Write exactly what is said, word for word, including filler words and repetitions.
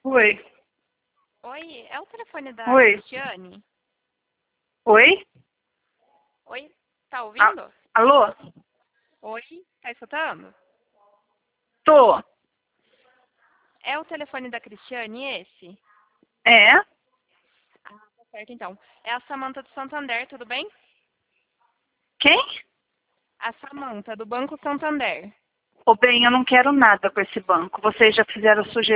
Oi. Oi, é o telefone da Oi. Cristiane? Oi? Oi, tá A- ouvindo? Alô? Oi, tá escutando? Tô. É o telefone da Cristiane esse? É? Ah, tá certo então. É a Samanta do Santander, tudo bem? Quem? A Samanta do Banco Santander. Ô, bem, eu não quero nada com esse banco. Vocês já fizeram sujeira